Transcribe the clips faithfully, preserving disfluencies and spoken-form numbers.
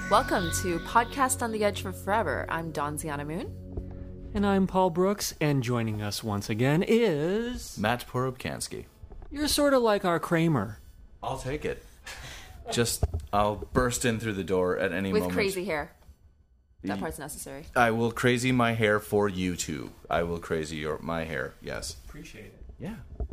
Welcome to Podcast on the Edge for Forever. I'm Dawn Ziana Moon. And I'm Paul Brooks, and joining us once again is... Matt Porobkansky. You're sort of like our Kramer. I'll take it. Just, I'll burst in through the door at any With moment. With crazy hair. That part's necessary. I will crazy my hair for you two. I will crazy your my hair, yes. Appreciate it. Yeah.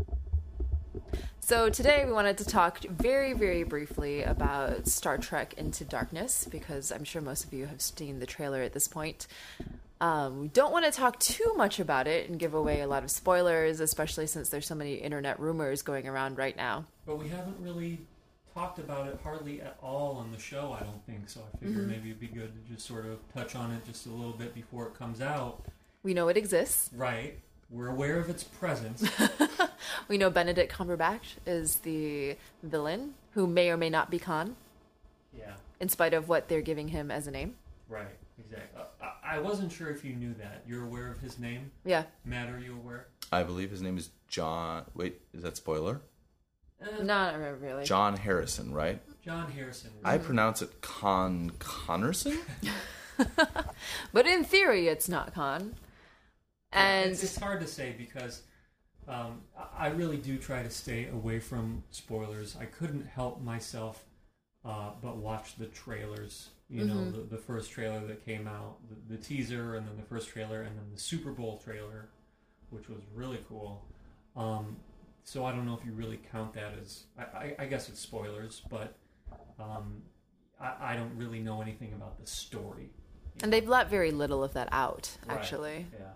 So today we wanted to talk very, very briefly about Star Trek Into Darkness, because I'm sure most of you have seen the trailer at this point. Um, we don't want to talk too much about it and give away a lot of spoilers, especially since there's so many internet rumors going around right now. But we haven't really talked about it hardly at all on the show, I don't think, so I figure mm-hmm. maybe it'd be good to just sort of touch on it just a little bit before it comes out. We know it exists. Right. We're aware of its presence. We know Benedict Cumberbatch is the villain, who may or may not be Khan. Yeah. In spite of what they're giving him as a name. Right, exactly. Uh, I wasn't sure if you knew that. You're aware of his name? Yeah. Matt, are you aware? I believe his name is John... Wait, is that spoiler? Uh, not really. John Harrison, right? John Harrison. I pronounce it Con Connerson? But in theory, it's not Khan. And it's, it's hard to say because um, I really do try to stay away from spoilers. I couldn't help myself uh, but watch the trailers. You mm-hmm. know, the, the first trailer that came out, the, the teaser, and then the first trailer, and then the Super Bowl trailer, which was really cool. Um, so I don't know if you really count that as... I, I, I guess it's spoilers, but um, I, I don't really know anything about the story. And know? They've let very little of that out, actually. Right. Yeah.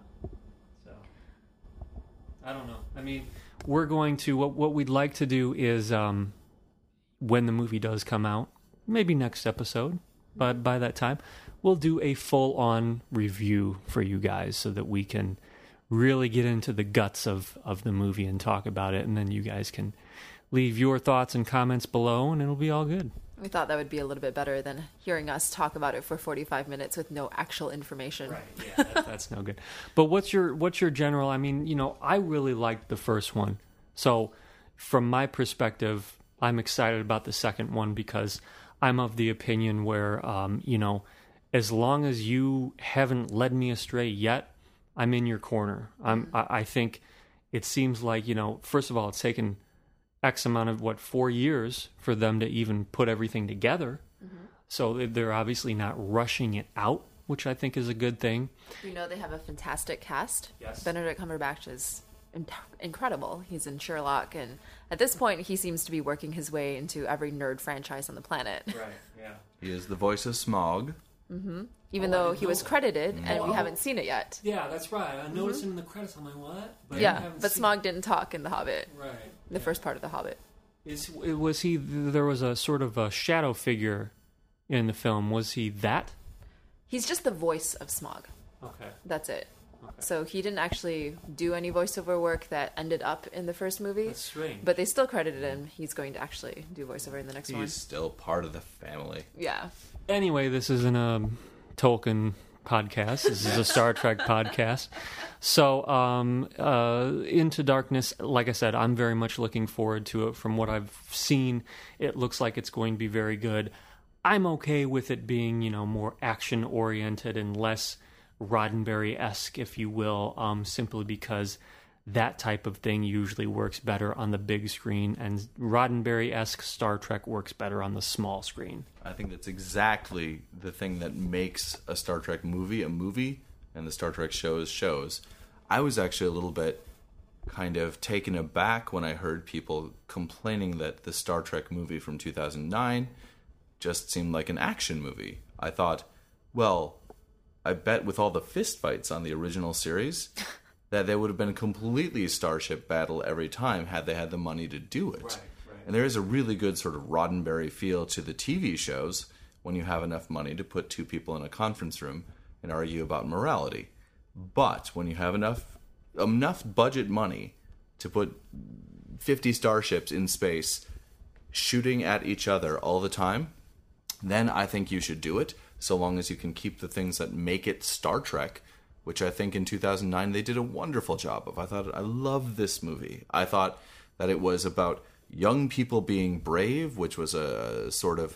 I don't know. I mean, we're going to, what what we'd like to do is, um, when the movie does come out, maybe next episode, but by that time, we'll do a full-on review for you guys so that we can really get into the guts of, of the movie and talk about it, and then you guys can leave your thoughts and comments below, and it'll be all good. We thought that would be a little bit better than hearing us talk about it for forty-five minutes with no actual information. Right, yeah, that, that's no good. But what's your what's your general, I mean, you know, I really liked the first one. So from my perspective, I'm excited about the second one because I'm of the opinion where, um, you know, as long as you haven't led me astray yet, I'm in your corner. I'm, mm-hmm. I, I think it seems like, you know, first of all, it's taken X amount of, what, four years for them to even put everything together. Mm-hmm. So they're obviously not rushing it out, which I think is a good thing. You know, they have a fantastic cast. Yes. Benedict Cumberbatch is in- incredible. He's in Sherlock, and at this point, he seems to be working his way into every nerd franchise on the planet. Right, yeah. He is the voice of Smaug. Mm-hmm. Even oh, though he was that. credited, Mm-hmm. and oh, we haven't seen it yet. Yeah, that's right. I noticed mm-hmm. him in the credits. I'm like, what? But yeah, but Smaug didn't talk in The Hobbit. Right. The yeah. first part of The Hobbit. Is was he? There was a sort of a shadow figure in the film. Was he that? He's just the voice of Smaug. Okay. That's it. Okay. So he didn't actually do any voiceover work that ended up in the first movie. That's strange. But they still credited him. He's going to actually do voiceover in the next He's one. He's still part of the family. Yeah. Anyway, this isn't a Tolkien podcast. This is a Star Trek podcast. So, um, uh, Into Darkness, like I said, I'm very much looking forward to it. From what I've seen, it looks like it's going to be very good. I'm okay with it being, you know, more action-oriented and less Roddenberry-esque, if you will, um, simply because that type of thing usually works better on the big screen, and Roddenberry-esque Star Trek works better on the small screen. I think that's exactly the thing that makes a Star Trek movie a movie, and the Star Trek shows shows. I was actually a little bit kind of taken aback when I heard people complaining that the Star Trek movie from two thousand nine just seemed like an action movie. I thought, well, I bet with all the fistfights on the original series that there would have been a completely starship battle every time had they had the money to do it. Right, right. And there is a really good sort of Roddenberry feel to the T V shows when you have enough money to put two people in a conference room and argue about morality. But when you have enough enough budget money to put fifty starships in space shooting at each other all the time, then I think you should do it, so long as you can keep the things that make it Star Trek, which I think in two thousand nine they did a wonderful job of. I thought, I love this movie. I thought that it was about young people being brave, which was a sort of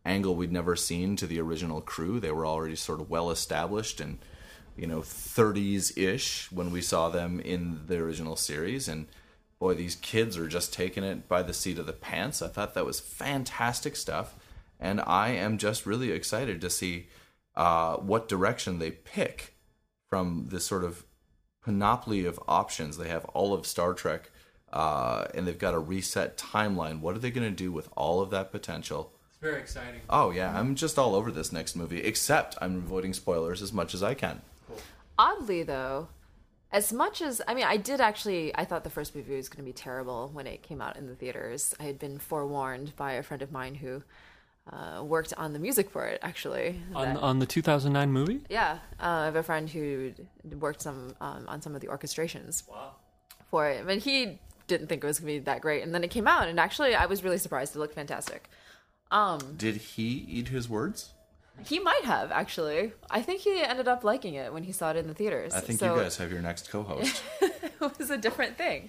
angle we'd never seen to the original crew. They were already sort of well established and, you know, thirties-ish when we saw them in the original series. And boy, these kids are just taking it by the seat of the pants. I thought that was fantastic stuff. And I am just really excited to see uh, what direction they pick from this sort of panoply of options. They have all of Star Trek, uh, and they've got a reset timeline. What are they going to do with all of that potential? It's very exciting. Oh, yeah. I'm just all over this next movie, except I'm avoiding spoilers as much as I can. Cool. Oddly, though, as much as, I mean, I did actually, I thought the first movie was going to be terrible when it came out in the theaters. I had been forewarned by a friend of mine who uh, worked on the music for it, actually. On, that, on the two thousand nine movie? Yeah. Uh, I have a friend who worked some um, on some of the orchestrations Wow. for it. But he didn't think it was going to be that great. And then it came out, and actually, I was really surprised. It looked fantastic. Um, Did he eat his words? he might have, actually. I think he ended up liking it when he saw it in the theaters. I think So- you guys have your next co-host. it was a different thing.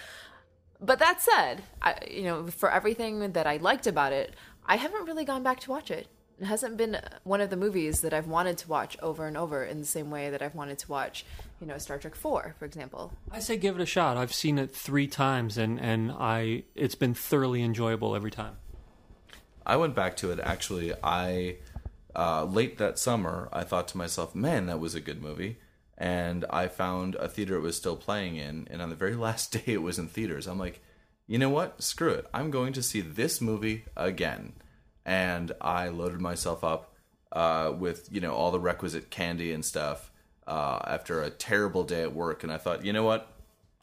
But that said, I, you know, for everything that I liked about it, I haven't really gone back to watch it. It hasn't been one of the movies that I've wanted to watch over and over in the same way that I've wanted to watch, you know, Star Trek four, for example. I say give it a shot. I've seen it three times, and, and I it's been thoroughly enjoyable every time. I went back to it, actually. I uh, late that summer, I thought to myself, man, that was a good movie. And I found a theater it was still playing in, and on the very last day it was in theaters. I'm like, you know what? Screw it. I'm going to see this movie again. And I loaded myself up uh, with, you know, all the requisite candy and stuff uh, after a terrible day at work. And I thought, you know what?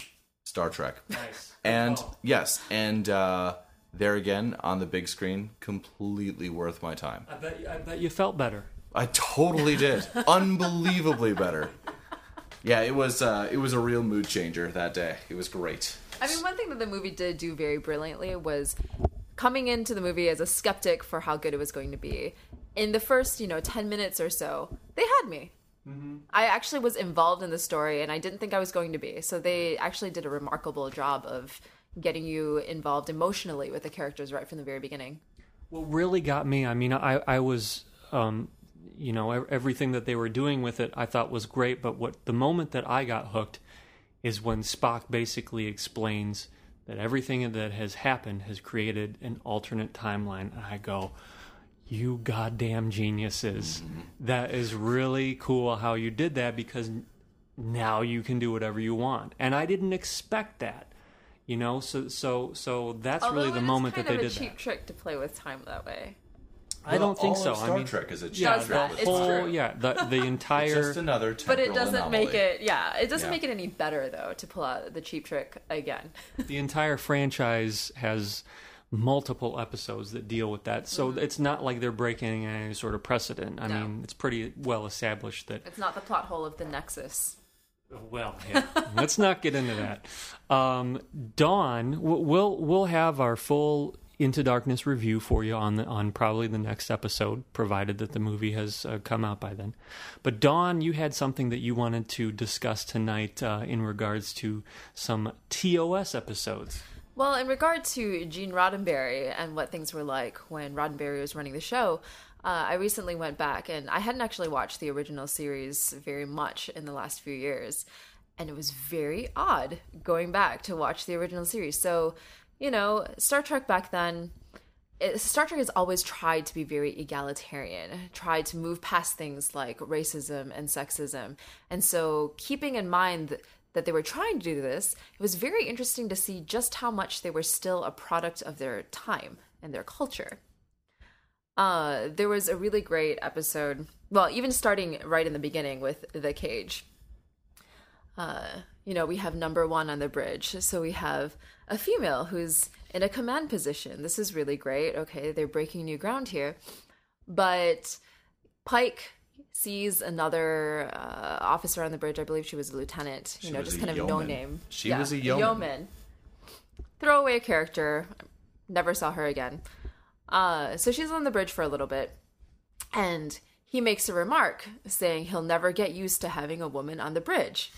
Star Trek. Nice. And Oh. yes, and uh, there again on the big screen, completely worth my time. I bet I bet you felt better. I totally did. Unbelievably better. Yeah, it was uh, it was a real mood changer that day. It was great. I mean, one thing that the movie did do very brilliantly was coming into the movie as a skeptic for how good it was going to be. In the first, you know, ten minutes or so, they had me. Mm-hmm. I actually was involved in the story, and I didn't think I was going to be. So they actually did a remarkable job of getting you involved emotionally with the characters right from the very beginning. What really got me, I mean, I, I was, um, you know, ev- everything that they were doing with it I thought was great, but what the moment that I got hooked is when Spock basically explains that everything that has happened has created an alternate timeline. And I go, you goddamn geniuses. Mm-hmm. That is really cool how you did that, because now you can do whatever you want. And I didn't expect that. You know, so so so that's Although really the it is moment that kind they of did a cheap that. trick to play with time that way. I don't think all so. Of Star I mean, Trek is a cheap yeah, Does the that. trick. It's whole true. yeah, the the entire. Just another But it temporal doesn't anomaly. make it, yeah, it doesn't Yeah. make it any better, though, to pull out the cheap trick again. The entire franchise has multiple episodes that deal with that, so Mm-hmm. it's not like they're breaking any sort of precedent. I No. mean, it's pretty well established that. It's not the plot hole of the Nexus. Well, yeah. Let's not get into that. Um, Dawn, w- we'll we'll have our full Into Darkness review for you on the on probably the next episode, provided that the movie has uh, come out by then. But Dawn, you had something that you wanted to discuss tonight uh, in regards to some T O S episodes. Well, in regard to Gene Roddenberry and what things were like when Roddenberry was running the show, uh, I recently went back, and I hadn't actually watched the original series very much in the last few years, and it was very odd going back to watch the original series. So, you know, Star Trek back then, it, Star Trek has always tried to be very egalitarian, tried to move past things like racism and sexism, and so keeping in mind that that they were trying to do this, it was very interesting to see just how much they were still a product of their time and their culture. Uh, there was a really great episode, well, even starting right in the beginning with The Cage. Uh, you know, we have number one on the bridge, so we have a female who's in a command position. This is really great. Okay, they're breaking new ground here. But Pike sees another uh, officer on the bridge. I believe she was a lieutenant. You She know, was just a kind of no yeoman. name. She was a yeoman. Throwaway character. Never saw her again. Uh, so she's on the bridge for a little bit, and he makes a remark saying he'll never get used to having a woman on the bridge.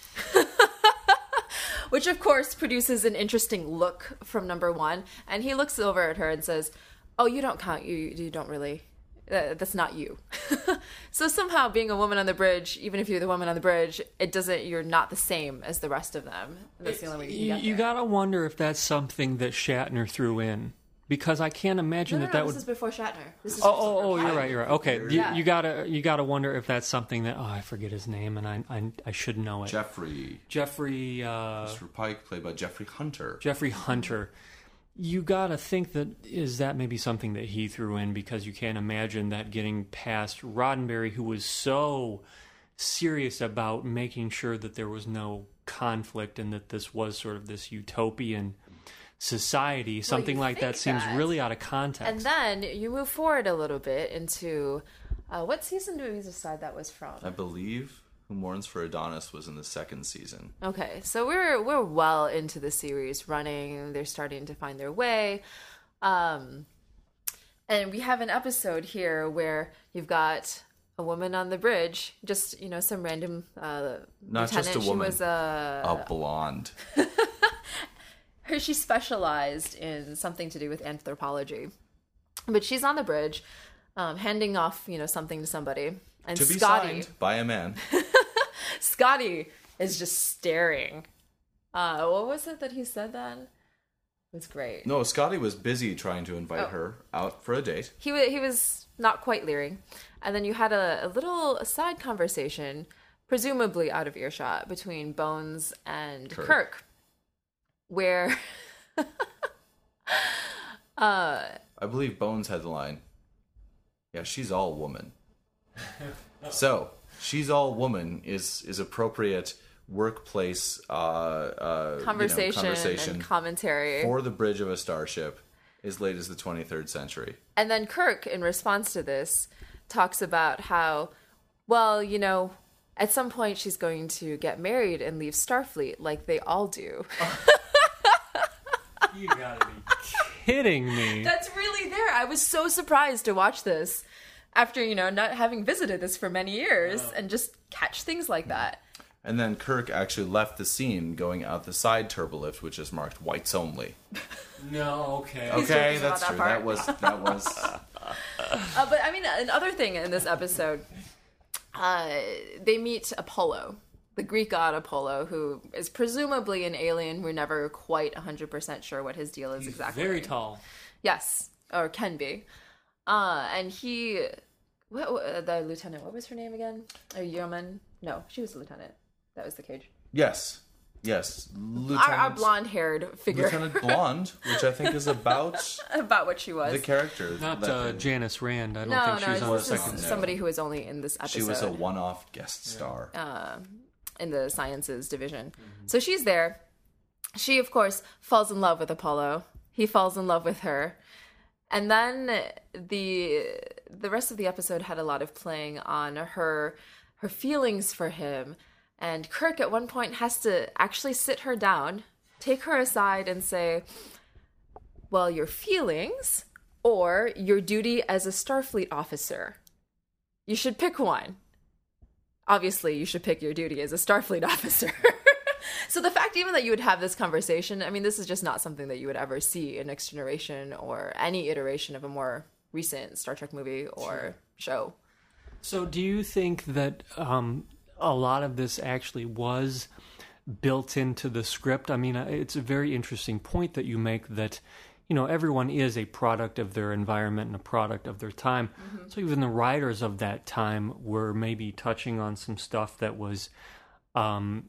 Which, of course, produces an interesting look from number one. And he looks over at her and says, "Oh, you don't count. You you don't really Uh, that's not you. So somehow being a woman on the bridge, even if you're the woman on the bridge, it doesn't, you're not the same as the rest of them. That's the only way you can get You there. gotta wonder if that's something that Shatner threw in, because I can't imagine No, no, that no, that this would. is before Shatner. This is Oh, oh, oh, you're right, you're right. Okay, you, Yeah. you gotta, you gotta wonder if that's something that. Oh, I forget his name, and I, I, I should know it. Jeffrey. Jeffrey, uh, Mister Pike, played by Jeffrey Hunter. Jeffrey Hunter. You gotta think that is that maybe something that he threw in, because you can't imagine that getting past Roddenberry, who was so serious about making sure that there was no conflict and that this was sort of this utopian society. Something you like that think seems that. really out of context. And then you move forward a little bit into uh, what season do we decide that was from? I believe Who Mourns for Adonis was in the second season. Okay, so we're we're well into the series running. They're starting to find their way, um, and we have an episode here where you've got a woman on the bridge, just you know some random uh, Not just a lieutenant. woman, She was a a blonde. her. She specialized in something to do with anthropology, but she's on the bridge, um, handing off you know something to somebody, and To be Scotty. signed by a man. Scotty is just staring. Uh, what was it that he said then? It was great. No, Scotty was busy trying to invite Oh. her out for a date. He wa- he was not quite leering, and then you had a, a little side conversation, presumably out of earshot, between Bones and Kirk. Kirk, where uh, I believe Bones had the line, yeah, she's all woman. So, she's all woman is is appropriate workplace uh, uh, you know, conversation, conversation and commentary. for the bridge of a starship as late as the twenty-third century. And then Kirk, in response to this, talks about how, well, you know, at some point she's going to get married and leave Starfleet like they all do. You gotta be kidding me. That's really there. I was so surprised to watch this after, you know, not having visited this for many years and just catch things like that. And then Kirk actually left the scene going out the side turbolift, which is marked whites only. No, okay. Okay, joking about that's that true. part. That was that was Uh, but I mean, another thing in this episode, uh, they meet Apollo, the Greek god Apollo, who is presumably an alien. We're never quite one hundred percent sure what his deal is exactly. Very tall. Yes, or can be. Uh, and he, what, what, the lieutenant, what was her name again? A yeoman? No, she was a lieutenant. That was the cage. yes, yes. Lieutenant, Our, our blonde-haired figure. Lieutenant Blonde, which I think is about About what she was. the character. Not that- uh, Janice Rand. I don't no, think she no, was on the this second. is No. somebody who was only in this episode. she was a one-off guest star. in the sciences division. Mm-hmm. So she's there. She, of course, falls in love with Apollo. He falls in love with her. And then the the rest of the episode had a lot of playing on her her feelings for him. And Kirk at one point has to actually sit her down, take her aside and say, well, your feelings or your duty as a Starfleet officer. You should pick one. Obviously, you should pick your duty as a Starfleet officer. So the fact even that you would have this conversation, I mean, this is just not something that you would ever see in Next Generation or any iteration of a more recent Star Trek movie or show. So, do you think that um, a lot of this actually was built into the script? I mean, uh, it's a very interesting point that you make that, you know, everyone is a product of their environment and a product of their time. Mm-hmm. So even the writers of that time were maybe touching on some stuff that was um,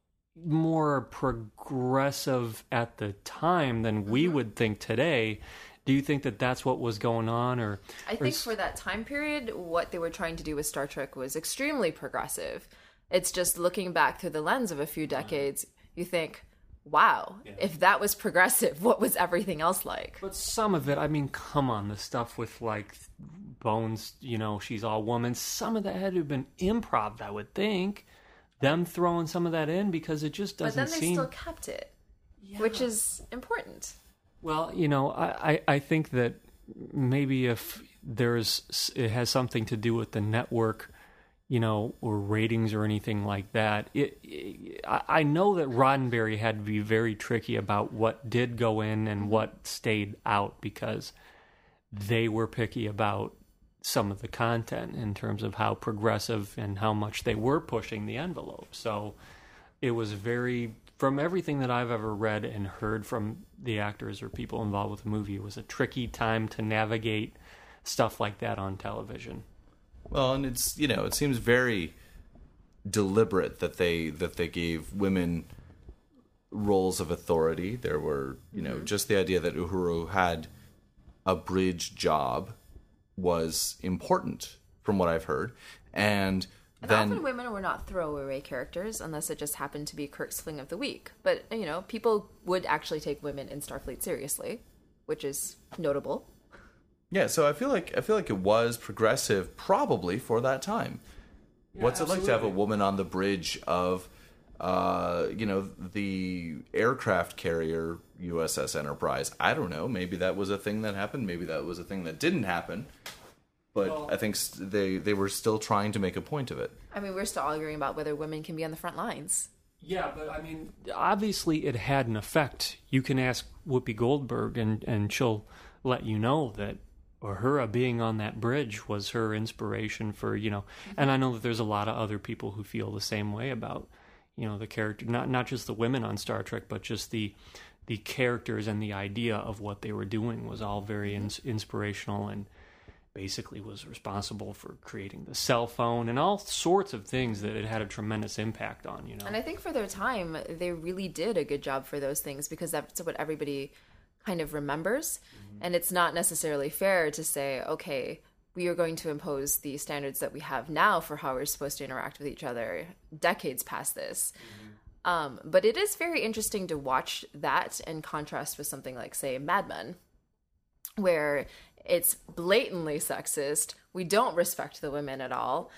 more progressive at the time than we mm-hmm. would think today. Do you think that that's what was going on, or I or think is... for that time period, what they were trying to do with Star Trek was extremely progressive. It's just looking back through the lens of a few decades, you think, wow, yeah. if that was progressive, what was everything else like? But some of it, I mean, come on, the stuff with like Bones, you know, she's all woman. Some of that had to have been improv, I would think. Them throwing some of that in because it just doesn't seem. But then they seem... still kept it, yeah. which is important. Well, you know, I, I, I think that maybe if there's, it has something to do with the network, you know, or ratings or anything like that. It, it, I know that Roddenberry had to be very tricky about what did go in and what stayed out because they were picky about some of the content in terms of how progressive and how much they were pushing the envelope. So it was very, from everything that I've ever read and heard from the actors or people involved with the movie, it was a tricky time to navigate stuff like that on television. Well, and it's, you know, it seems very deliberate that they that they gave women roles of authority. There were, you know, mm-hmm. just the idea that Uhuru had a bridge job was important from what I've heard. And, and then often women were not throwaway characters unless it just happened to be Kirk's fling of the week. But, you know, people would actually take women in Starfleet seriously, which is notable. Yeah, so I feel like I feel like it was progressive probably for that time. Yeah, What's absolutely. It like to have a woman on the bridge of uh, you know, the aircraft carrier U S S Enterprise? I don't know. Maybe that was a thing that happened. Maybe that was a thing that didn't happen. But well, I think they they were still trying to make a point of it. I mean, we're still arguing about whether women can be on the front lines. Yeah, but I mean, obviously it had an effect. You can ask Whoopi Goldberg, and, and she'll let you know that Uhura being on that bridge was her inspiration for, you know, mm-hmm. and I know that there's a lot of other people who feel the same way about, you know, the character, not not just the women on Star Trek, but just the the characters and the idea of what they were doing was all very in, inspirational, and basically was responsible for creating the cell phone and all sorts of things that it had a tremendous impact on, you know. And I think for their time, they really did a good job for those things, because that's what everybody kind of remembers. Mm-hmm. And it's not necessarily fair to say, okay, we are going to impose the standards that we have now for how we're supposed to interact with each other decades past this. Mm-hmm. Um, but it is very interesting to watch that in contrast with something like, say, Mad Men, where it's blatantly sexist. We don't respect the women at all.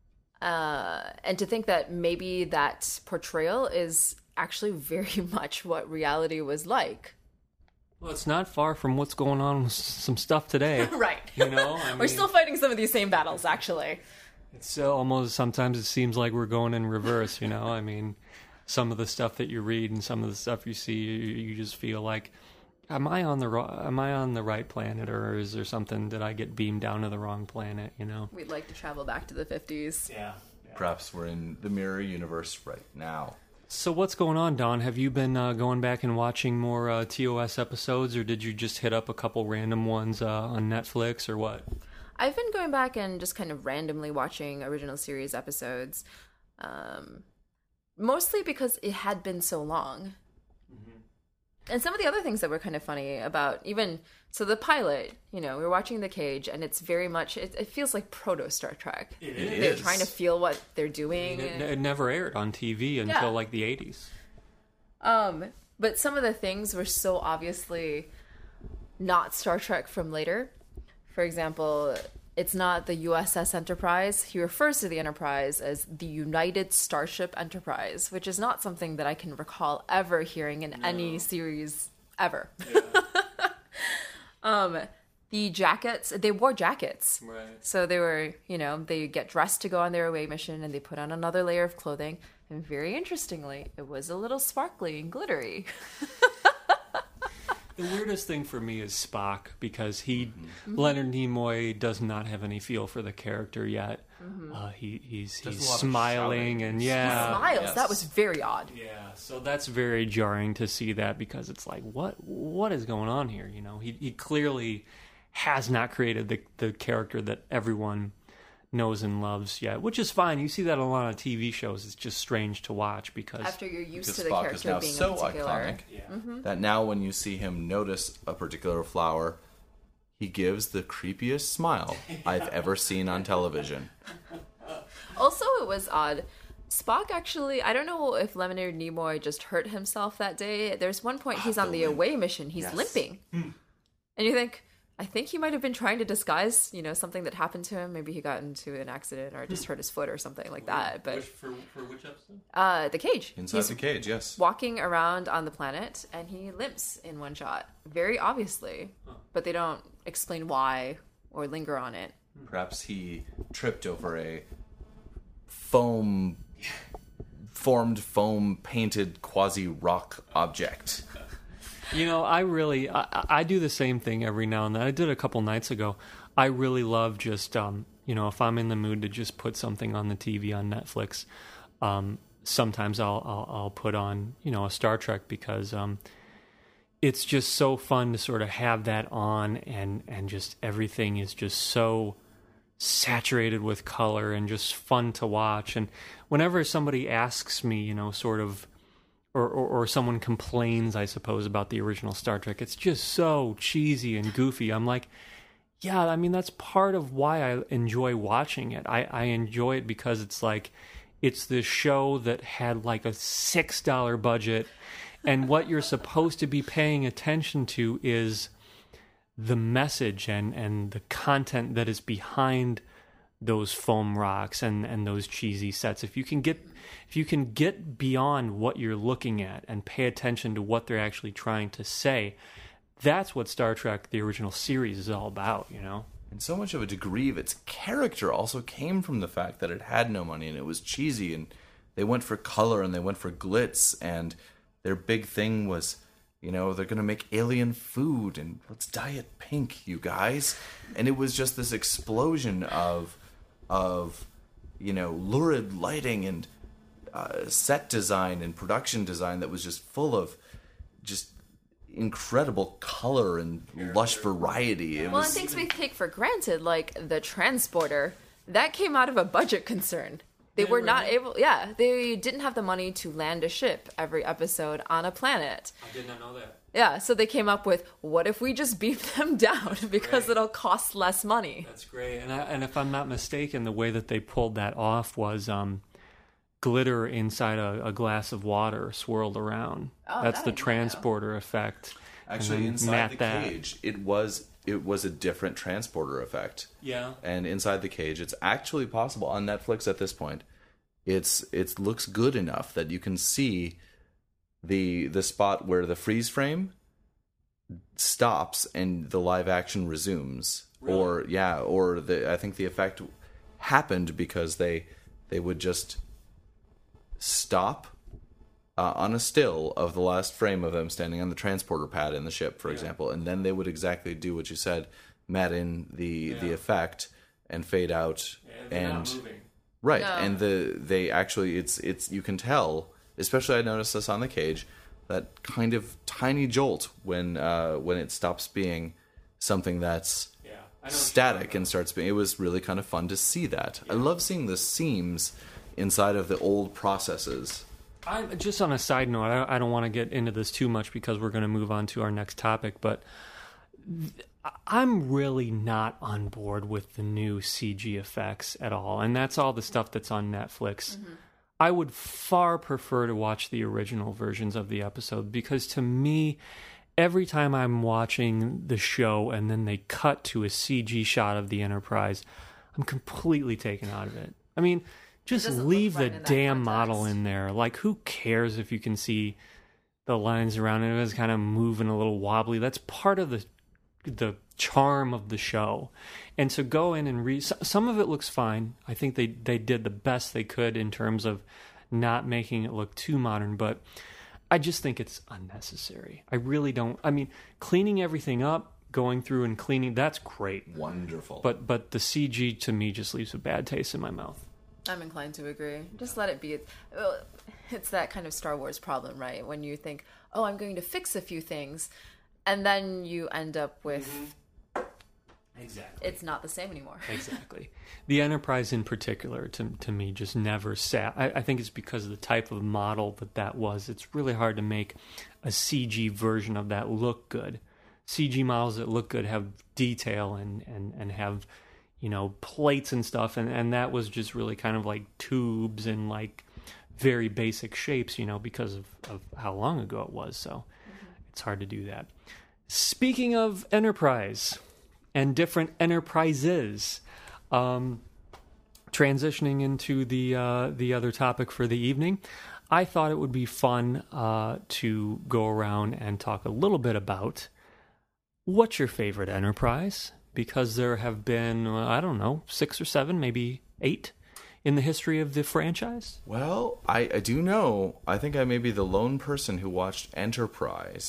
Uh, and to think that maybe that portrayal is actually very much what reality was like. Well, it's not far from what's going on with some stuff today. Right. You know, I mean, we're still fighting some of these same battles, actually. It's uh, almost, sometimes it seems like we're going in reverse, you know? I mean, some of the stuff that you read and some of the stuff you see, you, you just feel like, am I on the ro- am I on the right planet, or is there something, did I get beamed down to the wrong planet, you know? We'd like to travel back to the fifties. Yeah. yeah. Perhaps we're in the mirror universe right now. So what's going on, Dawn? Have you been uh, going back and watching more uh, T O S episodes, or did you just hit up a couple random ones uh, on Netflix, or what? I've been going back and just kind of randomly watching original series episodes, um, mostly because it had been so long. Mm-hmm. And some of the other things that were kind of funny about even... So the pilot, you know, we're watching The Cage, and it's very much, it, it feels like proto Star Trek. It they're is. trying to feel what they're doing. It, it never aired on T V until yeah. like the eighties. Um, but some of the things were so obviously not Star Trek from later. For example, it's not the U S S Enterprise. He refers to the Enterprise as the United Starship Enterprise, which is not something that I can recall ever hearing in no. any series ever. Yeah. Um, the jackets, they wore jackets. Right. So they were, you know, they get dressed to go on their away mission, and they put on another layer of clothing. And very interestingly, it was a little sparkly and glittery. The weirdest thing for me is Spock, because he, mm-hmm. Leonard Nimoy does not have any feel for the character yet. Mm-hmm. Uh, he, he's he's smiling and yeah. He smiles. Yes. That was very odd. Yeah, so that's very jarring to see that, because it's like, what what is going on here? You know, he he clearly has not created the the character that everyone knows and loves yet, which is fine. You see that a lot of T V shows. It's just strange to watch because after you're used because to the Spock character is now being so a particular, iconic yeah. mm-hmm. that now when you see him notice a particular flower, he gives the creepiest smile I've ever seen on television. Also, it was odd. Spock actually, I don't know if Leonard Nimoy just hurt himself that day. There's one point he's ah, on the, the away mission. He's yes. limping. Hmm. And you think, I think he might have been trying to disguise, you know, something that happened to him. Maybe he got into an accident or just hurt his foot or something like that. But which, for, for which episode? Uh, the Cage. Inside he's the Cage, yes. Walking around on the planet, and he limps in one shot, very obviously. Huh. But they don't explain why or linger on it. Perhaps he tripped over a foam, formed foam painted quasi-rock object. You know, I really, I, I do the same thing every now and then. I did it a couple nights ago. I really love just, um, you know, if I'm in the mood to just put something on the T V on Netflix, um, sometimes I'll, I'll I'll put on, you know, a Star Trek because um, it's just so fun to sort of have that on, and and just everything is just so saturated with color and just fun to watch. And whenever somebody asks me, you know, sort of, or, or, or someone complains, I suppose, about the original Star Trek, it's just so cheesy and goofy. I'm like, yeah, I mean, that's part of why I enjoy watching it. I, I enjoy it because it's like, it's this show that had like a six dollar budget, and what you're supposed to be paying attention to is the message and, and the content that is behind those foam rocks and, and those cheesy sets. If you can get if you can get beyond what you're looking at and pay attention to what they're actually trying to say, that's what Star Trek, the original series, is all about, you know? And so much of a degree of its character also came from the fact that it had no money and it was cheesy, and they went for color and they went for glitz, and their big thing was, you know, they're going to make alien food and let's dye it pink, you guys. And it was just this explosion of, of you know, lurid lighting and uh, set design and production design that was just full of just incredible color and lush variety. It well, was, and things we take for granted, like the transporter, that came out of a budget concern. They Yeah, were not really? able, yeah, they didn't have the money to land a ship every episode on a planet. I did not know that. Yeah, so they came up with, what if we just beep them down because Right. it'll cost less money? That's great. And I, and if I'm not mistaken, the way that they pulled that off was um, glitter inside a, a glass of water swirled around. Oh, That's that the I didn't know. transporter effect. And actually, then inside mat the that. cage, it was it was a different transporter effect. Yeah. And inside the cage, it's actually possible on Netflix at this point. It's it looks good enough that you can see the the spot where the freeze frame stops and the live action resumes. Really? Or yeah, or the I think the effect happened because they they would just stop uh, on a still of the last frame of them standing on the transporter pad in the ship, for Yeah. example, and then they would exactly do what you said, mat in the Yeah. the effect and fade out. and moving. Right, No. and the they actually it's it's you can tell, especially I noticed this on the cage, that kind of tiny jolt when uh, when it stops being something that's Yeah. I know what you're static talking and starts being. It was really kind of fun to see that. I love seeing the seams inside of the old processes. I, just on a side note, I, I don't want to get into this too much because we're going to move on to our next topic, but th- I'm really not on board with the new C G effects at all, and that's all the stuff that's on Netflix. Mm-hmm. I would far prefer to watch the original versions of the episode because to me, every time I'm watching the show and then they cut to a C G shot of the Enterprise, I'm completely taken out of it. I mean, just doesn't look leave right the in that damn model context. in there. Like, who cares if you can see the lines around it? It's kind of moving a little wobbly. That's part of the the charm of the show. And to go in and read, some of it looks fine. I think they, they did the best they could in terms of not making it look too modern, but I just think it's unnecessary. I really don't. I mean, cleaning everything up, going through and cleaning, that's great. Wonderful. But but the C G to me just leaves a bad taste in my mouth. I'm inclined to agree. Just let it be. Well, it's that kind of Star Wars problem, right? When you think, oh, I'm going to fix a few things, and then you end up with Exactly. it's not the same anymore. Exactly. The Enterprise in particular, to to me, just never sat. I, I think it's because of the type of model that that was. It's really hard to make a C G version of that look good. C G models that look good have detail and, and, and have, you know, plates and stuff, and, and that was just really kind of like tubes and like very basic shapes, you know, because of, of how long ago it was. So mm-hmm. It's hard to do that. Speaking of Enterprise and different enterprises, um, transitioning into the uh, the other topic for the evening, I thought it would be fun uh, to go around and talk a little bit about what's your favorite enterprise, because there have been, uh, I don't know, six or seven, maybe eight in the history of the franchise. Well, I, I do know, I think I may be the lone person who watched Enterprise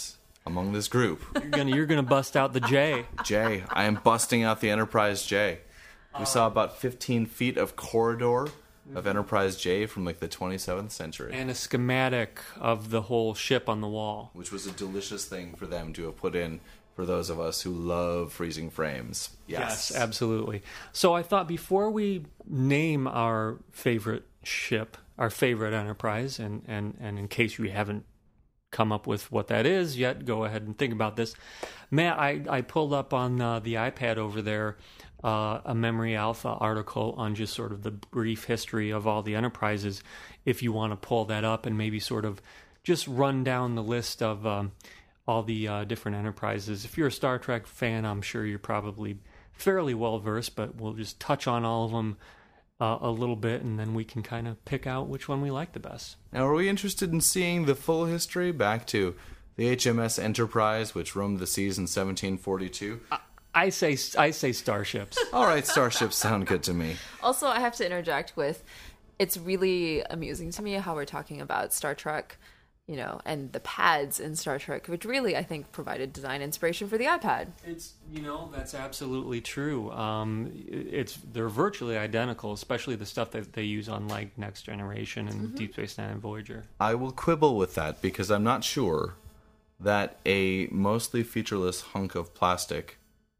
among this group. You're gonna you're gonna bust out the J. J. I am busting out the Enterprise J. We saw about fifteen feet of corridor of Enterprise J from like the twenty-seventh century. And a schematic of the whole ship on the wall. Which was a delicious thing for them to have put in for those of us who love freezing frames. Yes. Yes, absolutely. So I thought before we name our favorite ship, our favorite Enterprise, and, and, and in case you haven't come up with what that is yet, go ahead and think about this. Matt, I, I pulled up on uh, the iPad over there uh, a Memory Alpha article on just sort of the brief history of all the Enterprises, if you want to pull that up and maybe sort of just run down the list of um, all the uh, different Enterprises. If you're a Star Trek fan, I'm sure you're probably fairly well versed, but we'll just touch on all of them Uh, a little bit, and then we can kind of pick out which one we like the best. Now, are we interested in seeing the full history back to the H M S Enterprise, which roamed the seas in seventeen forty-two? I, I say I say starships. All right, starships sound good to me. Also, I have to interject with, it's really amusing to me how we're talking about Star Trek, you know, and the pads in Star Trek, which really, I think, provided design inspiration for the iPad. It's, you know, that's absolutely true. Um, it's they're virtually identical, especially the stuff that they use on like Next Generation and mm-hmm. Deep Space Nine and Voyager. I will quibble with that because I'm not sure that a mostly featureless hunk of plastic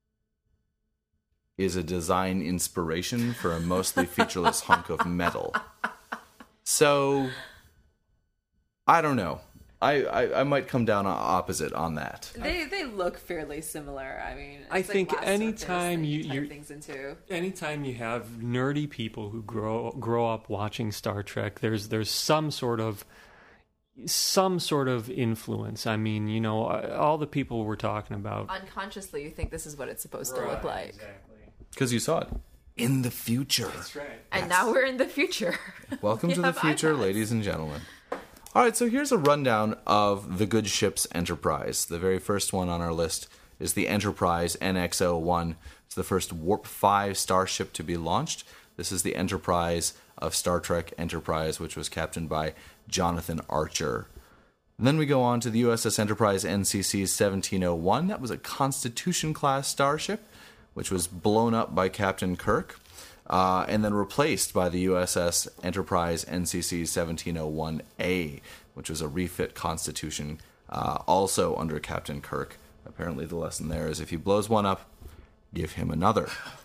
is a design inspiration for a mostly featureless hunk of metal. So I don't know. I, I, I might come down opposite on that. They they look fairly similar. I mean, it's I like think Last anytime Surface you type you're, things into. anytime you have nerdy people who grow grow up watching Star Trek, there's there's some sort of some sort of influence. I mean, you know, all the people we're talking about. Unconsciously, you think this is what it's supposed to look like. Exactly. Because you saw it in the future. That's right. And now we're in the future. Welcome We to the have future, iPads. ladies and gentlemen. All right, so here's a rundown of the good ship's Enterprise. The very first one on our list is the Enterprise N X oh one. It's the first Warp five starship to be launched. This is the Enterprise of Star Trek Enterprise, which was captained by Jonathan Archer. And then we go on to the U S S Enterprise N C C seventeen oh one. That was a Constitution-class starship, which was blown up by Captain Kirk. Uh, and then replaced by the U S S Enterprise N C C seventeen oh one A, which was a refit Constitution, uh, also under Captain Kirk. Apparently the lesson there is if he blows one up, give him another.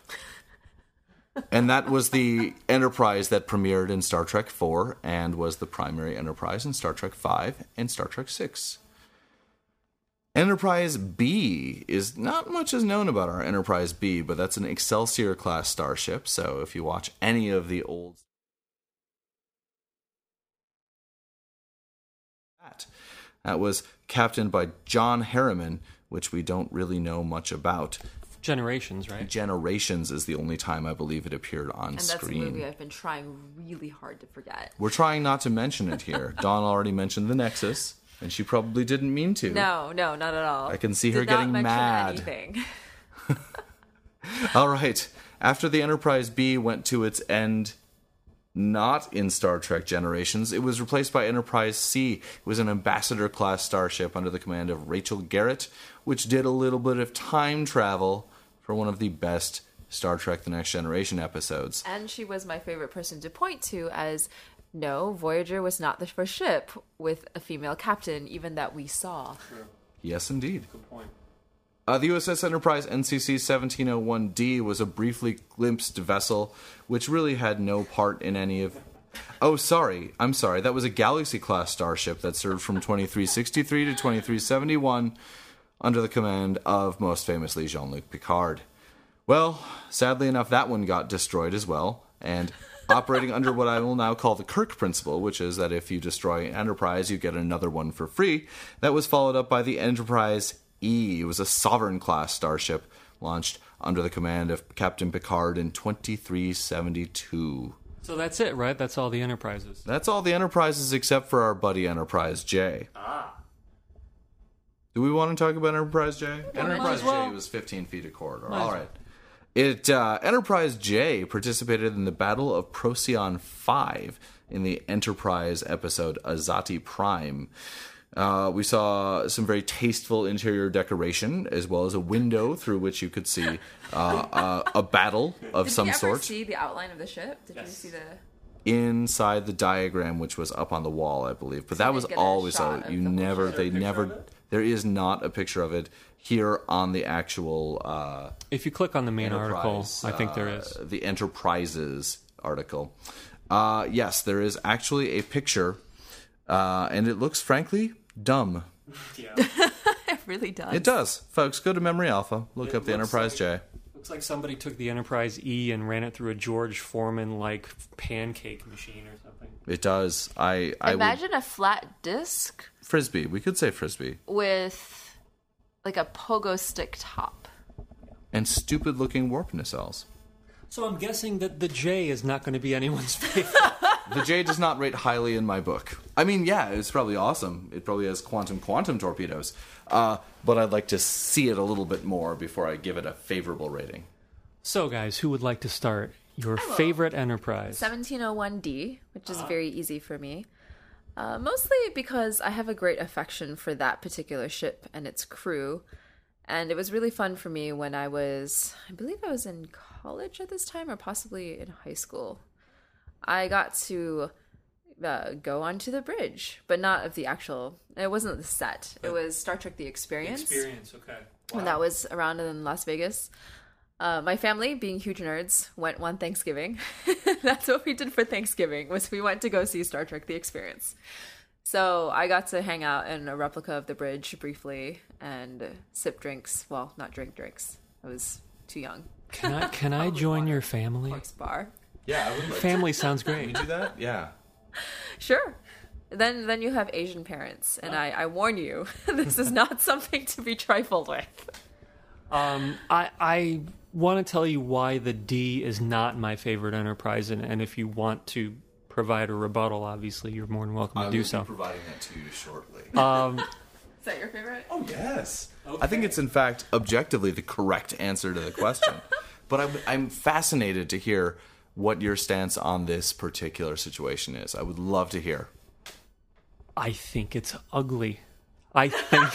And that was the Enterprise that premiered in Star Trek four and was the primary Enterprise in Star Trek five and Star Trek six. Enterprise B is not much is known about our Enterprise B, but that's an Excelsior class starship. So if you watch any of the old that, that was captained by John Harriman, which we don't really know much about. Generations, right? Generations is the only time I believe it appeared on And that's screen. a movie I've been trying really hard to forget. We're trying not to mention it here. Dawn already mentioned the Nexus. And she probably didn't mean to. No, no, not at all. I can see Did her not getting mention mad. Anything. All right. After the Enterprise B went to its end, not in Star Trek Generations, it was replaced by Enterprise C. It was an Ambassador-class starship under the command of Rachel Garrett, which did a little bit of time travel for one of the best Star Trek The Next Generation episodes. And she was my favorite person to point to as... No, Voyager was not the first ship with a female captain, even that we saw. True. Yes, indeed. Good point. Uh, the U S S Enterprise N C C seventeen oh one D was a briefly glimpsed vessel, which really had no part in any of... Oh, sorry. I'm sorry. That was a Galaxy-class starship that served from twenty-three sixty-three to twenty-three seventy-one under the command of, most famously, Jean-Luc Picard. Well, sadly enough, that one got destroyed as well, and... operating under what I will now call the Kirk principle, which is that if you destroy an Enterprise, you get another one for free. That was followed up by the Enterprise E. It was a Sovereign-class starship launched under the command of Captain Picard in twenty-three seventy-two. So that's it, right? That's all the Enterprises. That's all the Enterprises except for our buddy Enterprise J. Ah. Do we want to talk about Enterprise J? Enterprise well. J was fifteen feet of corridor. Might as All well. right. It uh, Enterprise J participated in the Battle of Procyon five in the Enterprise episode Azati Prime. Uh, we saw some very tasteful interior decoration, as well as a window through which you could see uh, uh, a battle of Did some you ever sort. see the outline of the ship? Did Yes. you see the? Inside the diagram, which was up on the wall, I believe. But So that you was didn't get a always shot out. of You the whole never, ship? they Is there a never. picture of it? There is not a picture of it here on the actual uh, If you click on the main article, Enterprise, I think there uh, is. the Enterprises article. Uh, yes, there is actually a picture, uh, and it looks frankly dumb. Yeah. It really does. It does, folks. Go to Memory Alpha. Look It up the looks Enterprise like- J. Looks like somebody took the Enterprise E and ran it through a George Foreman like pancake machine or something. It does. I I would Imagine a flat disc frisbee. We could say frisbee. with like a pogo stick top. And stupid looking warp nacelles. So I'm guessing that the J is not going to be anyone's favorite. The J does not rate highly in my book. I mean, yeah, it's probably awesome. It probably has quantum quantum torpedoes. Uh, but I'd like to see it a little bit more before I give it a favorable rating. So, guys, who would like to start? Your will. favorite Enterprise? seventeen oh one D, which is very easy for me. Uh, mostly because I have a great affection for that particular ship and its crew. And it was really fun for me when I was, I believe I was in college at this time or possibly in high school. I got to uh, go onto the bridge, but not of the actual, it wasn't the set. It was Star Trek The Experience. Experience, okay. When that was around in Las Vegas. Uh, my family, being huge nerds, went one Thanksgiving. That's what we did for Thanksgiving, was we went to go see Star Trek The Experience. So I got to hang out in a replica of the bridge briefly and sip drinks. Well, not drink drinks. I was too young. Can I can I join your family? Parks Bar. Yeah, I would like Family sounds Can we great. do that? Yeah. Sure. Then then you have Asian parents, and I, I warn you, this is not something to be trifled with. Um, I I want to tell you why the D is not my favorite Enterprise, and, and if you want to provide a rebuttal, obviously you're more than welcome to I do will so. be providing that to you shortly. Um, Is that your favorite? Oh, yes. I think it's, in fact, objectively the correct answer to the question. But I'm, I'm fascinated to hear what your stance on this particular situation is. I would love to hear. I think it's ugly. I think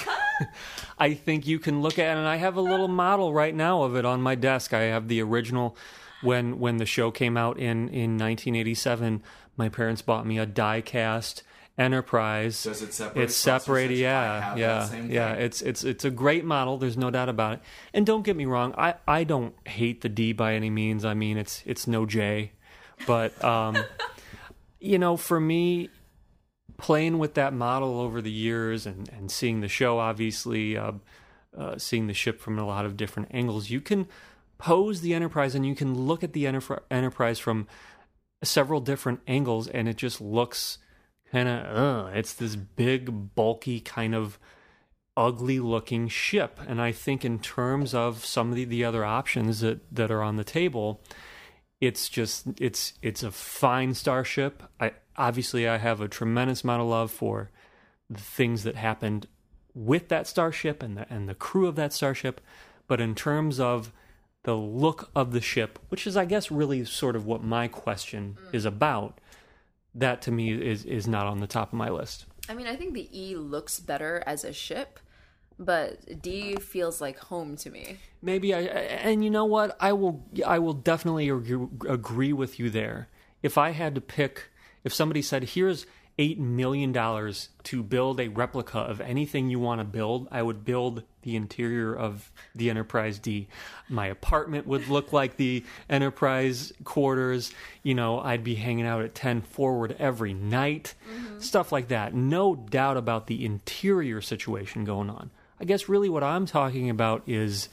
I think you can look at it, and I have a little model right now of it on my desk. I have the original when when the show came out in, in nineteen eighty-seven. My parents bought me a die-cast Enterprise. Does it separate It's from separated, Success? I yeah, have that yeah, same yeah. thing. It's it's it's a great model. There's no doubt about it. And don't get me wrong, I, I don't hate the D by any means. I mean, it's it's no J, but um, you know, for me, playing with that model over the years and, and seeing the show, obviously, uh, uh, seeing the ship from a lot of different angles, you can pose the Enterprise and you can look at the Enterpri- Enterprise from several different angles, and it just looks kind of, uh, it's this big, bulky, kind of ugly-looking ship. And I think in terms of some of the, the other options that, that are on the table, it's just it's it's a fine starship. I obviously I have a tremendous amount of love for the things that happened with that starship and the and the crew of that starship, but in terms of the look of the ship, which is I guess really sort of what my question mm. is about, that to me is is not on the top of my list. I mean, I think the E looks better as a ship, but D feels like home to me. Maybe I, and you know what? I will, I will definitely agree with you there. If I had to pick, if somebody said, "Here's eight million dollars to build a replica of anything you want to build," I would build the interior of the Enterprise D. My apartment would look like the Enterprise quarters. You know, I'd be hanging out at ten Forward every night, mm-hmm. stuff like that. No doubt about the interior situation going on. I guess really what I'm talking about is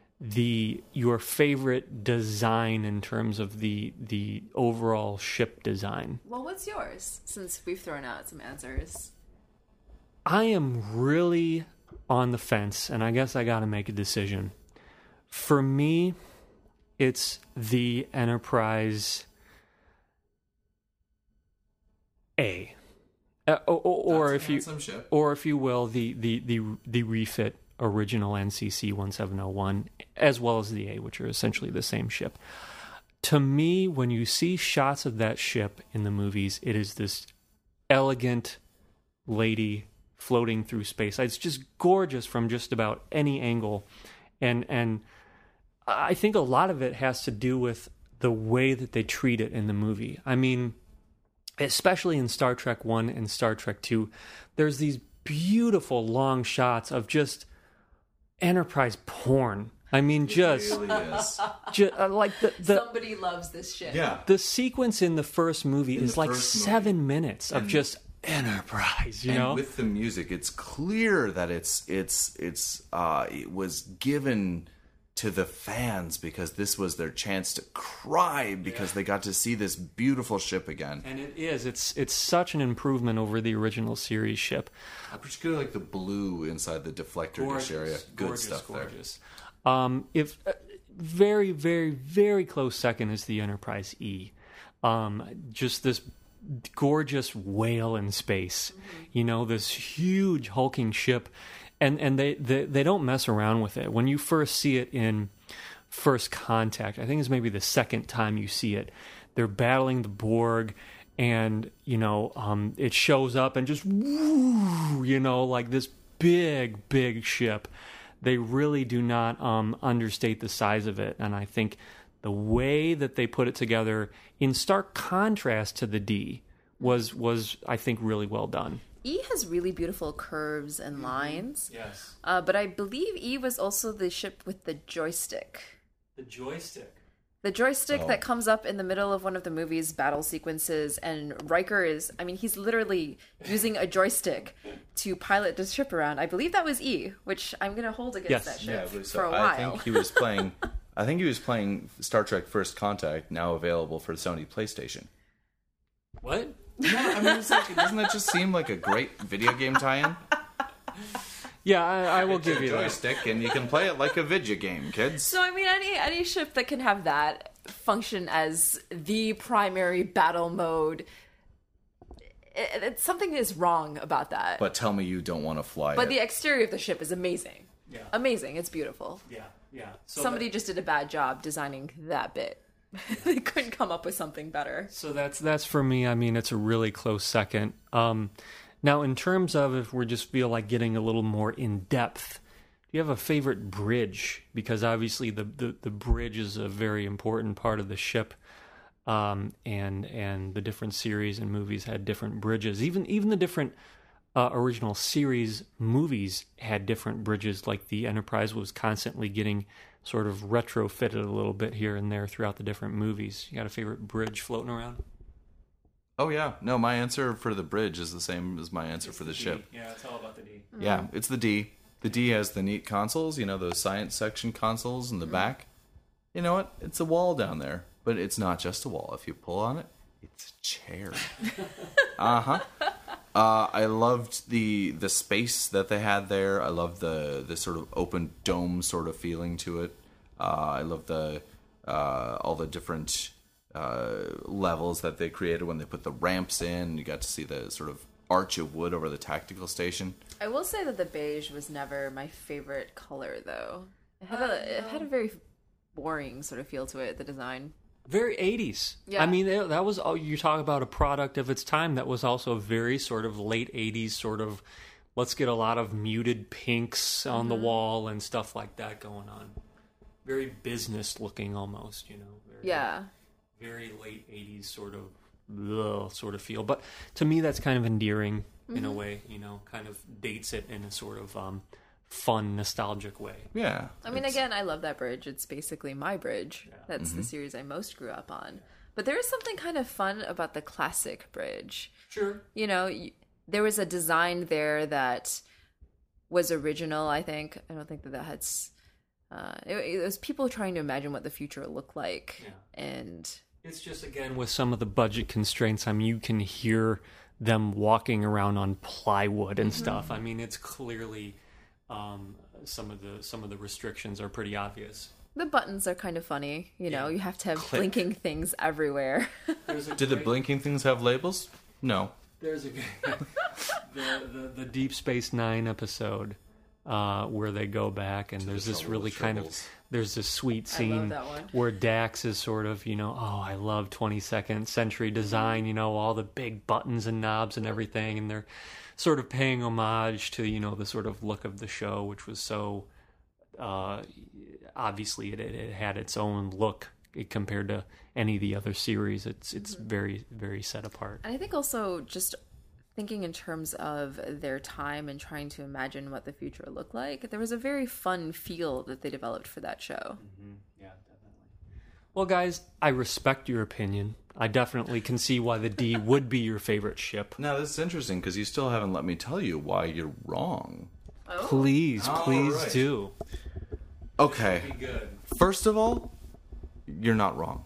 the your favorite design in terms of the the overall ship design. Well, what's yours? Since we've thrown out some answers. I am really on the fence, and I guess I got to make a decision. For me, it's the Enterprise A. Uh, or, or if you, ship. or if you will, the the the the refit original N C C seventeen oh one, as well as the A, which are essentially the same ship. To me, when you see shots of that ship in the movies, it is this elegant lady floating through space. It's just gorgeous from just about any angle. And and I think a lot of it has to do with the way that they treat it in the movie. I mean, especially in Star Trek one and Star Trek two, there's these beautiful long shots of just Enterprise porn. I mean, just, It really is. just uh, like the, the Somebody loves this shit. Yeah. the sequence in the first movie In is the like first movie. seven minutes of And- just Enterprise, you and know? with the music, it's clear that it's it's it's uh it was given to the fans because this was their chance to cry because they got to see this beautiful ship again. And it is. It's it's such an improvement over the original series ship. I particularly like the blue inside the deflector dish area. Good gorgeous, stuff gorgeous. there. Um, if uh, very, very, very close second is the Enterprise E. Um, just this gorgeous whale in space. Mm-hmm. You know, this huge hulking ship. And and they, they, they don't mess around with it. When you first see it in First Contact, I think it's maybe the second time you see it, they're battling the Borg, and, you know, um, it shows up and just, woo, you know, like this big, big ship. They really do not um, understate the size of it. And I think the way that they put it together, in stark contrast to the D, was, was I think, really well done. E has really beautiful curves and lines. Yes. Uh, but I believe E was also the ship with the joystick. The joystick. The joystick Oh. that comes up in the middle of one of the movie's battle sequences, and Riker is, I mean, he's literally using a joystick to pilot the ship around. I believe that was E, which I'm going to hold against Yes. that Yeah, ship but for a I while. think he was playing. I think he was playing Star Trek First Contact, now available for the Sony PlayStation. What? No, I mean, it's like, doesn't that just seem like a great video game tie-in? Yeah, I, I will give you that. Joystick, and you can play it like a video game, kids. So, I mean, any any ship that can have that function as the primary battle mode, it, it, something is wrong about that. But tell me you don't want to fly But it. the exterior of the ship is amazing. Yeah. Amazing. It's beautiful. Yeah, yeah. So Somebody that- just did a bad job designing that bit. They couldn't come up with something better. So that's that's for me. I mean, it's a really close second. Um, now, in terms of if we just feel like getting a little more in depth, do you have a favorite bridge? Because obviously the, the, the bridge is a very important part of the ship, um, and and the different series and movies had different bridges. Even even the different uh, original series movies had different bridges. Like the Enterprise was constantly getting sort of retrofitted a little bit here and there throughout the different movies. You got a favorite bridge floating around? Oh yeah, no. My answer for the bridge is the same as my answer for the, ship. Yeah, it's all about the D. Yeah, it's the D. The D has the neat consoles, you know, those science section consoles in the back. You know what? It's a wall down there, but it's not just a wall. If you pull on it, it's a chair. uh-huh. Uh I loved the the space that they had there. I loved the the sort of open dome sort of feeling to it. Uh, I love the uh, all the different uh, levels that they created when they put the ramps in. You got to see the sort of arch of wood over the tactical station. I will say that the beige was never my favorite color, though. It had a it had a very boring sort of feel to it. The design. Very eighties. Yeah. I mean, it- that was, you talk about a product of its time that was also very sort of late eighties, sort of, let's get a lot of muted pinks on the wall and stuff like that going on. Very business looking almost, you know. Very, Yeah. Very late eighties sort of, ugh, sort of feel. But to me, that's kind of endearing in a way, you know, kind of dates it in a sort of um, fun, nostalgic way. Yeah. I mean, it's- again, I love that bridge. It's basically my bridge. That's the series I most grew up on. But there is something kind of fun about the classic bridge. Sure. You know, y- there was a design there that was original, I think. I don't think that that had... s- Uh, it, it was people trying to imagine what the future looked like. Yeah. And... It's just, again, with some of the budget constraints, I mean, you can hear them walking around on plywood and stuff. I mean, it's clearly um, some of the some of the restrictions are pretty obvious. The buttons are kind of funny. You know, Yeah. you have to have Click. blinking things everywhere. There's a Did the great- blinking things have labels? No. There's a the, the the Deep Space Nine episode uh, where they go back, and there's this really kind of there's this sweet I scene love that one. where Dax is sort of, you know, oh, I love twenty-second century design, you know, all the big buttons and knobs and everything, and they're sort of paying homage to, you know, the sort of look of the show, which was so uh, obviously it, it had its own look compared to any of the other series. It's it's Mm-hmm. very very set apart. And I think also just thinking in terms of their time and trying to imagine what the future looked like, there was a very fun feel that they developed for that show. Yeah, definitely. Well, guys, I respect your opinion. I definitely can see why the D would be your favorite ship. Now, this is interesting because you still haven't let me tell you why you're wrong. Please, All please right. do. Okay. Good. First of all, you're not wrong.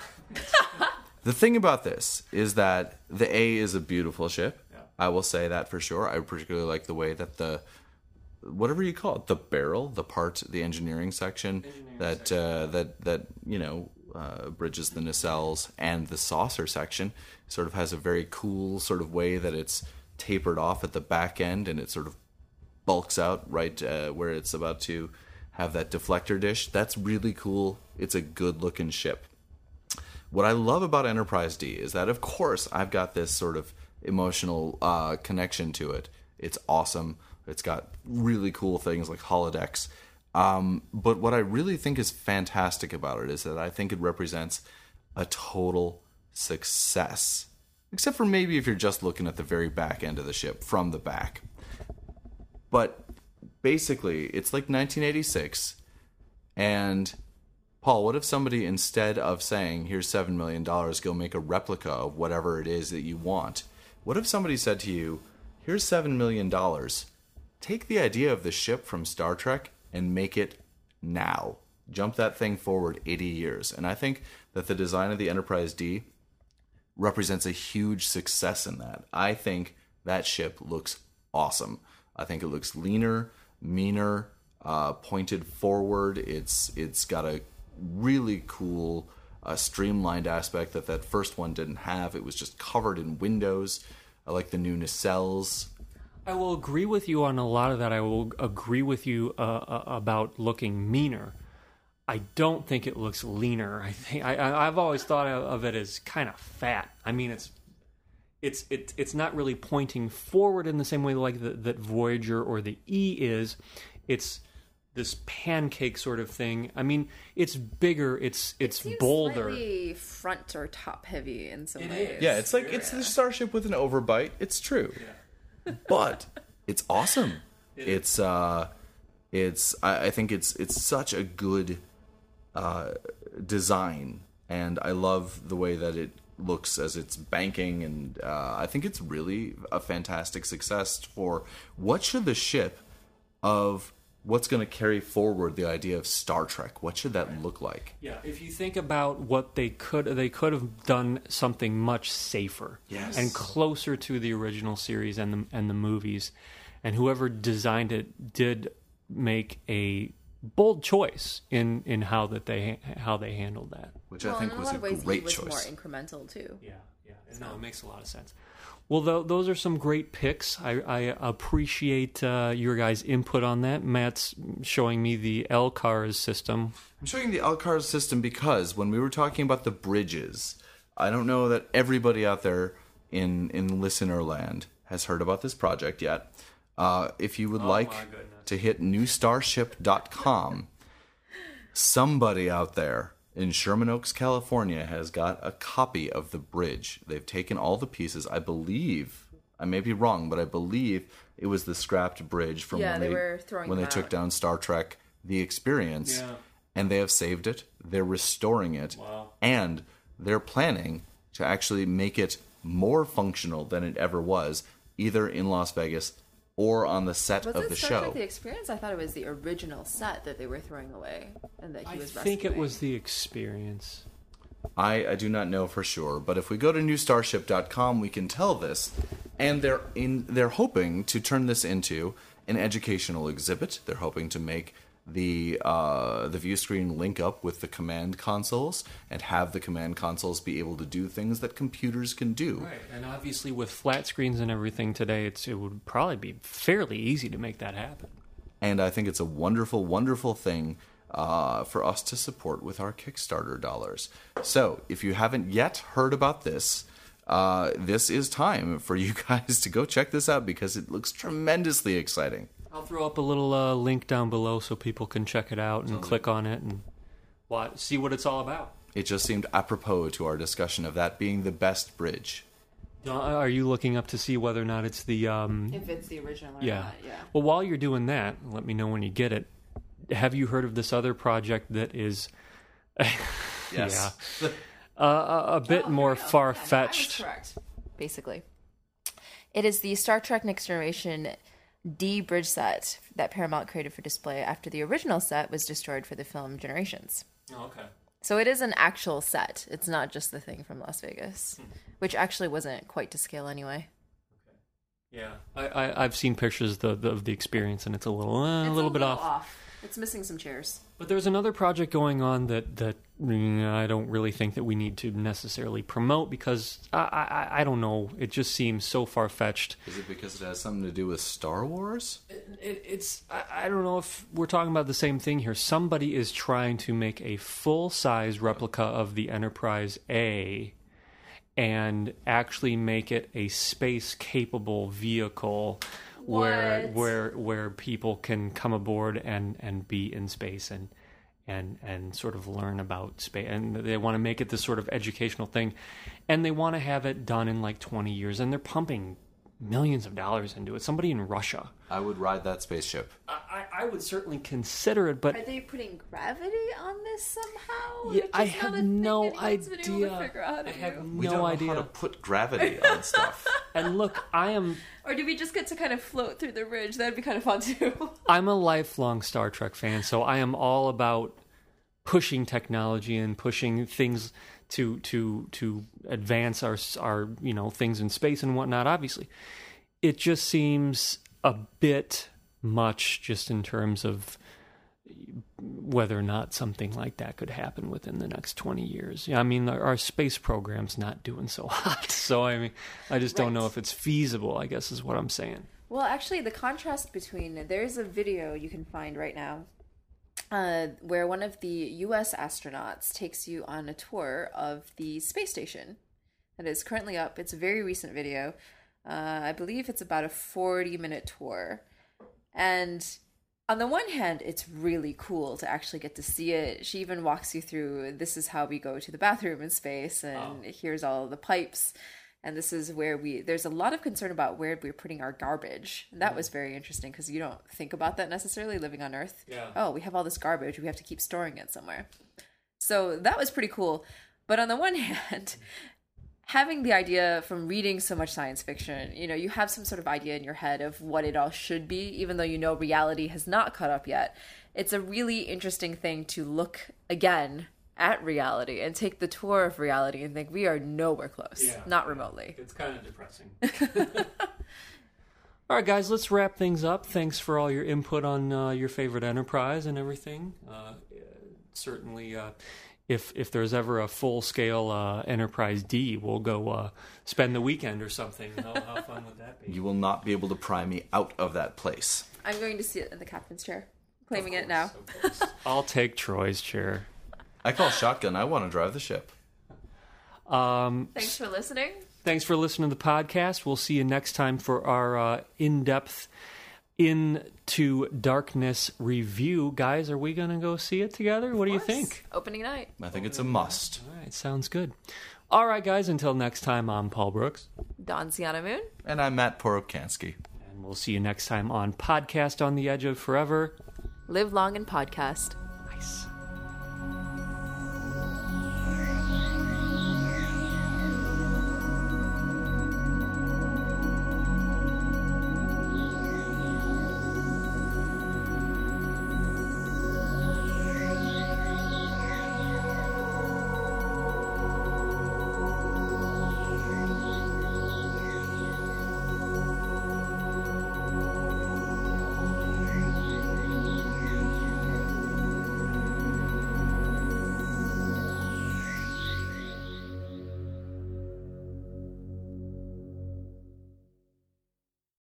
The thing about this is that the A is a beautiful ship. Yeah. I will say that for sure. I particularly like the way that the, whatever you call it, the barrel, the part, the engineering section, that uh, that that you know uh, bridges the nacelles, and the saucer section sort of has a very cool sort of way that it's tapered off at the back end, and it sort of bulks out right uh, where it's about to have that deflector dish. That's really cool. It's a good looking ship. What I love about Enterprise D is that, of course, I've got this sort of emotional uh, connection to it. It's awesome. It's got really cool things like holodecks. Um, but what I really think is fantastic about it is that I think it represents a total success. Except for maybe if you're just looking at the very back end of the ship from the back. But basically, it's like nineteen eighty-six, and Paul, what if somebody, instead of saying, here's seven million dollars, go make a replica of whatever it is that you want, what if somebody said to you, here's seven million dollars, take the idea of the ship from Star Trek and make it now. Jump that thing forward eighty years. And I think that the design of the Enterprise D represents a huge success in that. I think that ship looks awesome. I think it looks leaner, meaner, uh, pointed forward. It's it's got a really cool, uh, streamlined aspect that that first one didn't have. It was just covered in windows. I like the new nacelles. I will agree with you on a lot of that. I will agree with you uh, uh, about looking meaner. I don't think it looks leaner. I think I, I, I've always thought of it as kind of fat. I mean, it's it's it, it's not really pointing forward in the same way like the, that Voyager or the E is. It's this pancake sort of thing. I mean, it's bigger. It's it's Seems bolder. slightly front or top heavy in some It ways. is. Yeah, it's like it's the Starship with an overbite. It's true. But it's awesome. It's uh it's I, I think it's it's such a good uh design, and I love the way that it looks as it's banking, and uh I think it's really a fantastic success for what should the ship of what's going to carry forward the idea of Star Trek. What should that look like? Yeah, if you think about what they could they could have done something much safer, Yes. and closer to the original series and the and the movies, and whoever designed it did make a bold choice in, in how that they how they handled that. Which Well, I think in a was lot a of ways, great E was choice. more incremental too. Yeah, yeah, no, it makes a lot of sense. Well, th- those are some great picks. I, I appreciate uh, your guys' input on that. Matt's showing me the L C A R S system. I'm showing the L C A R S system because when we were talking about the bridges, I don't know that everybody out there in in listener land has heard about this project yet. Uh, if you would like my goodness. to hit new starship dot com, somebody out there in Sherman Oaks, California, has got a copy of the bridge. They've taken all the pieces. I believe, I may be wrong, but I believe it was the scrapped bridge from Yeah, when they they, were throwing when they them took out. down Star Trek: The Experience. Yeah. And they have saved it. They're restoring it. Wow. And they're planning to actually make it more functional than it ever was, either in Las Vegas or on the set Was of it the Star show. Trek: The Experience? I thought it was the original set that they were throwing away and that he I was think it rescuing. was the Experience. I, I do not know for sure, but if we go to new starship dot com, we can tell this. And they're in they're hoping to turn this into an educational exhibit. They're hoping to make the uh, the view screen link up with the command consoles and have the command consoles be able to do things that computers can do. Right, and obviously with flat screens and everything today, it's it would probably be fairly easy to make that happen. And I think it's a wonderful, wonderful thing uh, for us to support with our Kickstarter dollars. So if you haven't yet heard about this, uh, this is time for you guys to go check this out because it looks tremendously exciting. I'll throw up a little uh, link down below so people can check it out and Totally. click on it and watch, see what it's all about. It just seemed apropos to our discussion of that being the best bridge. Uh, are you looking up to see whether or not it's the... Um, if it's the original or yeah. not, yeah. Well, while you're doing that, let me know when you get it. Have you heard of this other project that is... Yes. yeah. Uh, a, a bit oh, more okay. far-fetched. Yeah, no, I was correct. Basically. It is the Star Trek Next Generation D bridge set that Paramount created for display after the original set was destroyed for the film Generations. Oh, okay. So it is an actual set. It's not just the thing from Las Vegas, hmm. which actually wasn't quite to scale anyway. Okay. Yeah, I, I, I've seen pictures of the, the, of the experience, and it's a little, uh, it's a little a bit little off. off. It's missing some chairs. But there's another project going on that that mm, I don't really think that we need to necessarily promote because I, I, I don't know. It just seems so far-fetched. Is it because it has something to do with Star Wars? It, it, it's I, I don't know if we're talking about the same thing here. Somebody is trying to make a full-size replica of the Enterprise A and actually make it a space-capable vehicle. Where What? where where people can come aboard and, and be in space and and and sort of learn about space, and they want to make it this sort of educational thing, and they want to have it done in like twenty years, and they're pumping millions of dollars into it. Somebody in Russia. I would ride that spaceship. I, I would certainly consider it, but Are they putting gravity on this somehow? Yeah, It's I just have not a thing no anyone's been able to idea. figure out how to I have do. We no don't know idea. how to put gravity on stuff. And look, I am Or do we just get to kind of float through the ridge? That'd be kind of fun too. I'm a lifelong Star Trek fan, so I am all about pushing technology and pushing things to to to advance our our you know things in space and whatnot. Obviously, it just seems a bit much, just in terms of whether or not something like that could happen within the next twenty years. Yeah, I mean, our, our space program's not doing so hot, so I mean, I just don't Right. know if it's feasible, I guess is what I'm saying. Well, actually, the contrast between there's a video you can find right now uh, where one of the U S astronauts takes you on a tour of the space station that is currently up. It's a very recent video. Uh, I believe it's about a forty minute tour. And on the one hand, it's really cool to actually get to see it. She even walks you through, this is how we go to the bathroom in space, and Oh. here's all the pipes. And this is where we, there's a lot of concern about where we're putting our garbage. And that was very interesting because you don't think about that necessarily living on Earth. Yeah. Oh, we have all this garbage. We have to keep storing it somewhere. So that was pretty cool. But on the one hand, having the idea from reading so much science fiction, you know, you have some sort of idea in your head of what it all should be, even though you know reality has not caught up yet. It's a really interesting thing to look again at reality and take the tour of reality and think we are nowhere close, Yeah. not remotely. It's kind of depressing. All right, guys, let's wrap things up. Thanks for all your input on uh, your favorite Enterprise and everything. Uh, certainly, uh, if if there's ever a full-scale uh, Enterprise D, we'll go uh, spend the weekend or something. How, how fun would that be? You will not be able to pry me out of that place. I'm going to sit in the captain's chair, claiming Of it now. course, of course. I'll take Troy's chair. I call shotgun. I want to drive the ship. Um, Thanks for listening. Thanks for listening to the podcast. We'll see you next time for our uh, in-depth Into Darkness review. Guys, are we going to go see it together? What do you think? Opening night. I think it's a must. All right, sounds good. All right, guys, until next time, I'm Paul Brooks. Dawn Sienna Moon. And I'm Matt Porobkansky. And we'll see you next time on Podcast on the Edge of Forever. Live long and podcast. Nice.